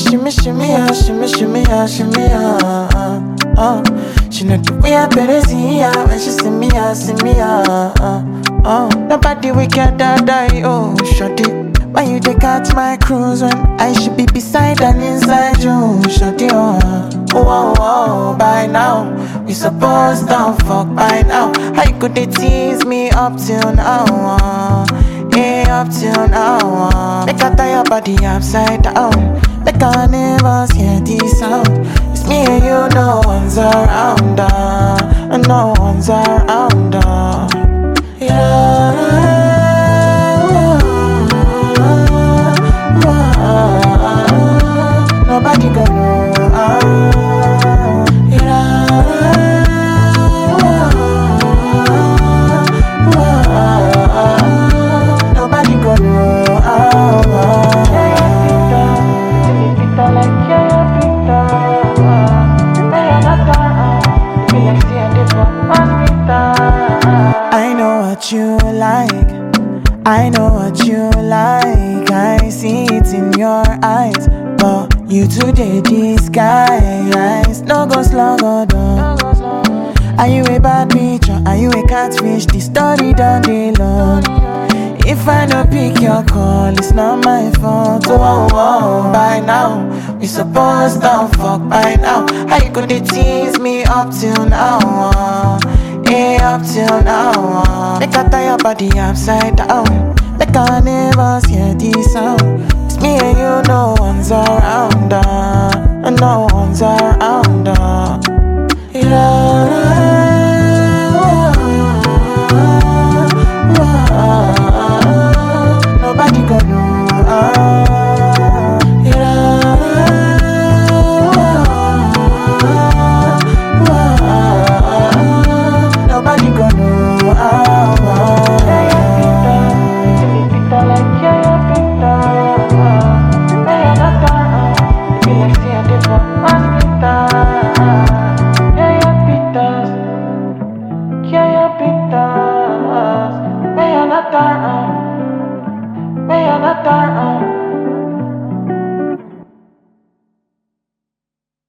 shimmy, shimmy, ah, shimmy, shimmy, ah, shimmy, She know the way I better see ya when she see me, Nobody wicked that die, oh, shawty. Why you take out my cruise when I should be beside and inside you, shawty, by now we supposed to fuck by now. How you could they tease me up till now, up till now, Make I tie your body upside down. Make I never hear this sound. It's me and you, no one's around, and no one's around, Nobody gonna know, Nobody gonna know, I know what you like, I know what you like. I see it in your eyes, but you today disguise. No go slug or down. Are you a bad bitch or are you a catfish? The story done day long. If I don't pick your call, it's not my fault. By now we supposed to fuck by now. How you could they tease me up till now? Up till now, Make I tie your body upside down. Make I never hear this sound. It's me and you, no one's around, and no one's around, Nobody gonna know, Nobody gonna know, May I not